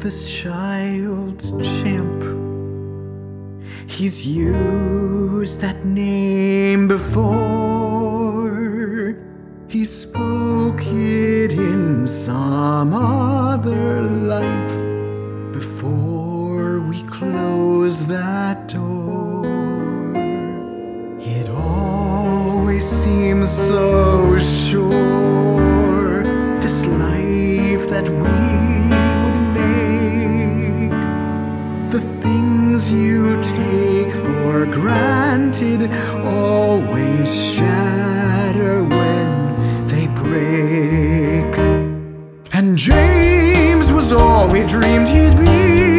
this child Champ. He's used that name before. He spoke it in some other life before we close that door. It always seems so sure, this life that we would make. The things you take for granted always shatter when they break. And James was all we dreamed he'd be,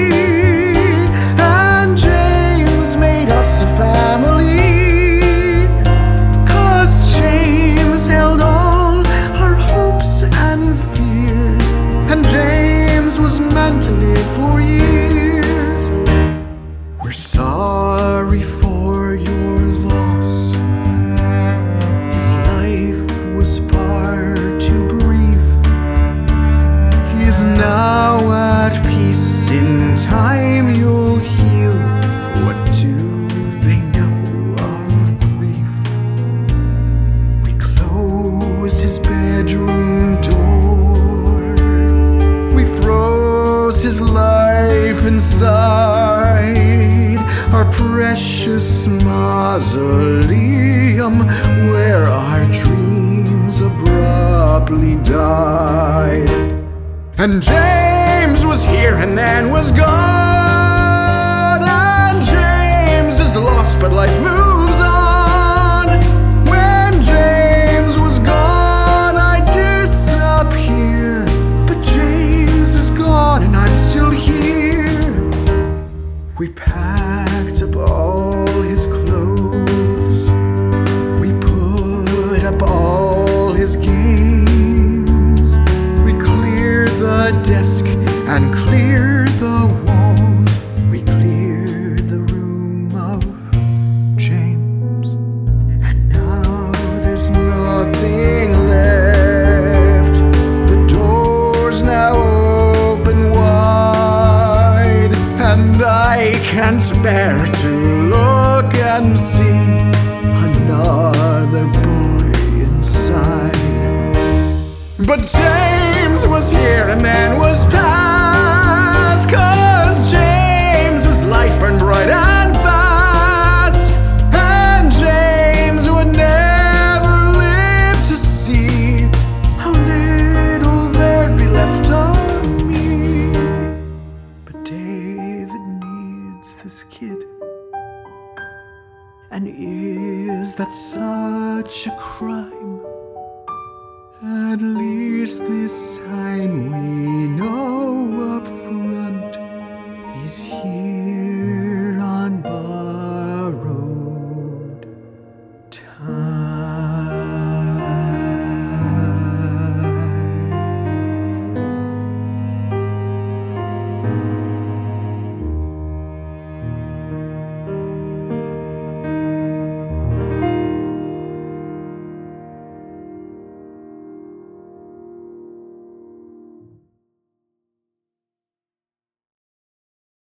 and James made us a family. 'Cause James held all our hopes and fears, and James was meant to live for years. We're sorry for your loss. His life was far too brief. He's now at peace. In time you'll heal. What do they know of grief? We closed his bedroom door. We froze his life inside our precious mausoleum, where our dreams abruptly died. And James was here and then was gone, and James is lost but life moves on. When James was gone I disappeared, but James is gone and I'm still here. We packed up all his clothes, we put up all his games, we cleared the desk and cleared the walls, we cleared the room of James. And now there's nothing left. The door's now open wide, and I can't bear to look and see another boy inside. But James was here and then was past, 'cause James's light burned bright and fast, and James would never live to see how little there'd be left of me. But David needs this kid, and is that such a crime? At least this time we